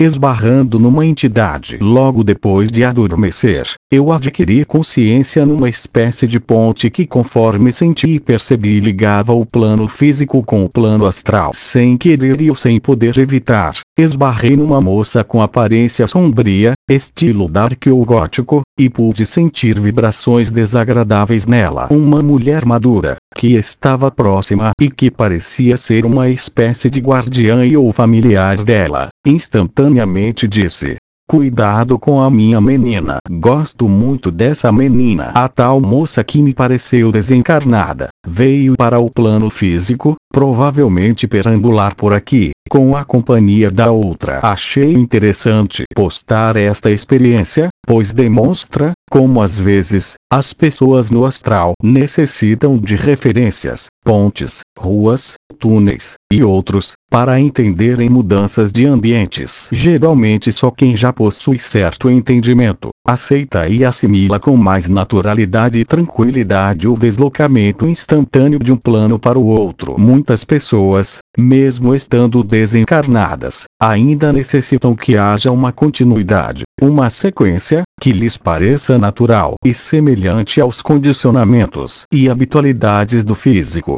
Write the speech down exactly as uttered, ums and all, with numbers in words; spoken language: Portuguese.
esbarrando numa entidade. Logo depois de adormecer, eu adquiri consciência numa espécie de ponte que, conforme senti e percebi, ligava o plano físico com o plano astral. Sem querer e sem poder evitar, esbarrei numa moça com aparência sombria, estilo dark ou gótico, e pude sentir vibrações desagradáveis nela. Uma mulher madura, que estava próxima e que parecia ser uma espécie de guardiã e ou familiar dela, instantaneamente disse: "Cuidado com a minha menina. Gosto muito dessa menina." A tal moça, que me pareceu desencarnada, veio para o plano físico, provavelmente perambular por aqui, com a companhia da outra. Achei interessante postar esta experiência, pois demonstra como às vezes as pessoas no astral necessitam de referências, pontes, ruas, túneis e outros, para entenderem mudanças de ambientes. Geralmente só quem já possui certo entendimento aceita e assimila com mais naturalidade e tranquilidade o deslocamento instantâneo de um plano para o outro. Muitas pessoas, mesmo estando desencarnadas, ainda necessitam que haja uma continuidade, uma sequência, que lhes pareça natural e semelhante aos condicionamentos e habitualidades do físico.